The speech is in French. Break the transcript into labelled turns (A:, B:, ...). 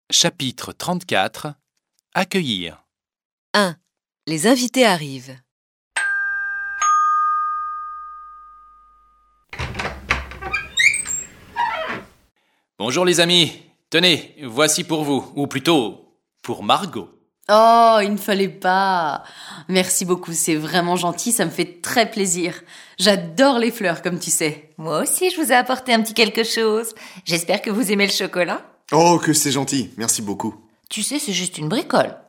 A: Chapitre 34 Accueillir.
B: 1. Les invités arrivent.
A: Bonjour les amis, tenez, voici pour vous, ou plutôt pour Margot.
C: Oh, il ne fallait pas. Merci beaucoup, c'est vraiment gentil, ça me fait très plaisir. J'adore les fleurs, comme tu sais.
D: Moi aussi, je vous ai apporté un petit quelque chose. J'espère que vous aimez le chocolat.
E: Oh, que c'est gentil, merci beaucoup.
D: Tu sais, c'est juste une bricole.